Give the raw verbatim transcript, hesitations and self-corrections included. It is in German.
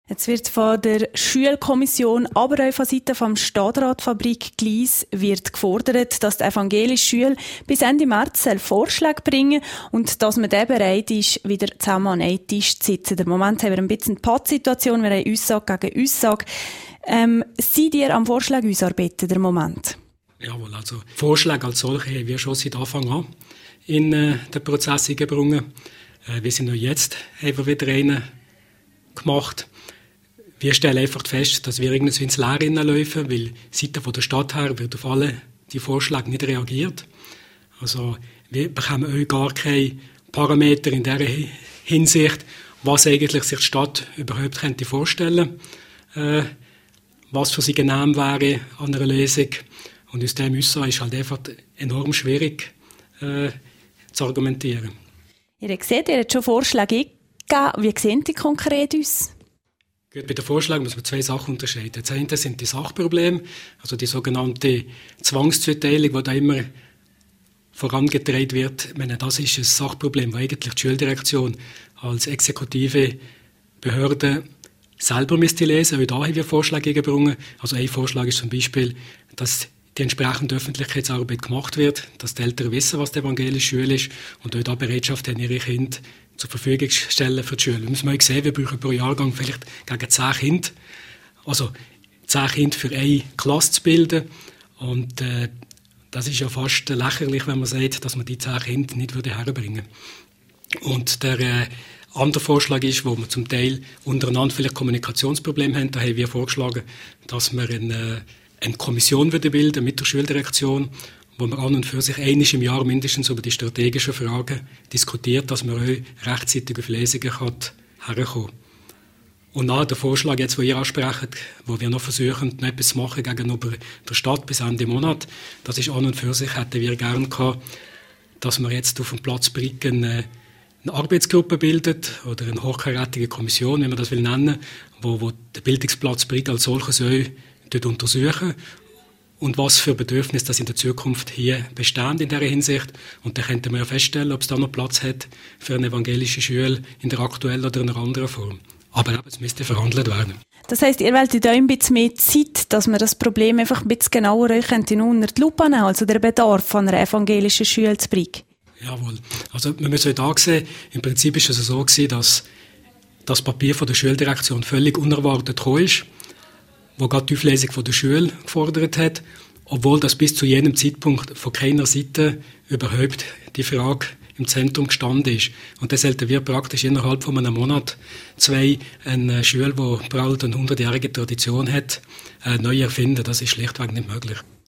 Jetzt wird von der Schulkommission, aber auch von Seiten vom Stadtrat Fabrik Gleis wird gefordert, dass die evangelische Schule bis Ende März Vorschläge bringen und dass man dann bereit ist, wieder zusammen an einem Tisch zu sitzen. Im Moment haben wir ein bisschen eine Pattsituation, wir haben Aussage gegen Aussage. Ähm, seid ihr am Vorschlag ausarbeiten, im Moment? Jawohl, also Vorschläge als solche haben wir schon seit Anfang an in äh, den Prozess eingebracht. Äh, wir sind noch jetzt, haben wir wieder einen gemacht. Wir stellen einfach fest, dass wir irgendwie so ins Leere hineinlaufen, weil seitens von der Stadt her wird auf alle die Vorschläge nicht reagiert. Also wir bekommen auch gar keine Parameter in dieser Hinsicht, was eigentlich sich die Stadt überhaupt könnte vorstellen, äh, was für sie genehm wäre an einer Lösung. Und aus dem Äußern ist halt einfach enorm schwierig äh, zu argumentieren. Ihr habt gesehen, ihr habt schon Vorschläge gegeben. Wie sehen die konkret aus? Gut, bei den Vorschlägen muss man zwei Sachen unterscheiden. Das eine sind die Sachprobleme, also die sogenannte Zwangszuteilung, die da immer vorangetragen wird. Ich meine, das ist ein Sachproblem, das eigentlich die Schuldirektion als exekutive Behörde selber müsste lesen. Auch da haben wir Vorschläge gebracht. Also ein Vorschlag ist zum Beispiel, dass die entsprechende Öffentlichkeitsarbeit gemacht wird, dass die Eltern wissen, was die evangelische Schule ist und auch da Bereitschaft haben, ihre Kinder zur Verfügung stellen für die Schule. Wir müssen mal sehen, wir brauchen pro Jahrgang vielleicht gegen zehn Kinder. Also zehn Kinder für eine Klasse zu bilden. Und äh, das ist ja fast lächerlich, wenn man sagt, dass man die zehn Kinder nicht würde herbringen würde. Und der äh, andere Vorschlag ist, wo wir zum Teil untereinander vielleicht Kommunikationsprobleme haben, da haben wir vorgeschlagen, dass wir eine, eine Kommission würde bilden mit der Schuldirektion, wo man an und für sich einmal im Jahr mindestens über die strategischen Fragen diskutiert, dass man auch rechtzeitig auf Lesungen herkommen kann. Und nach der Vorschlag, jetzt, den ihr ansprecht, wo wir noch versuchen, noch etwas zu machen gegenüber der Stadt bis Ende Monat, das ist an und für sich, hätten wir gerne gehabt, dass man jetzt auf dem Platz Briggen eine, eine Arbeitsgruppe bildet oder eine hochkarätige Kommission, wie man das will nennen, wo, wo den Bildungsplatz Briggen als solches auch untersuchen und was für Bedürfnisse das in der Zukunft hier bestehen in dieser Hinsicht. Und dann könnte man ja feststellen, ob es da noch Platz hat für eine evangelische Schule in der aktuellen oder in einer anderen Form. Aber eben, es müsste verhandelt werden. Das heisst, ihr wollt da ein bisschen mehr Zeit, dass man das Problem einfach ein bisschen genauer unter die Lupe nehmen, also der Bedarf an einer evangelischen Schule zu Brig. Jawohl. Also wir müssen da sehen, im Prinzip ist es so gewesen, dass das Papier von der Schuldirektion völlig unerwartet gekommen ist, wo gerade die Auflesung von der Schule gefordert hat, obwohl das bis zu jenem Zeitpunkt von keiner Seite überhaupt die Frage im Zentrum gestanden ist. Und das sollten wir praktisch innerhalb von einem Monat zwei eine Schule, die bald eine hundertjährige Tradition hat, neu erfinden. Das ist schlichtweg nicht möglich.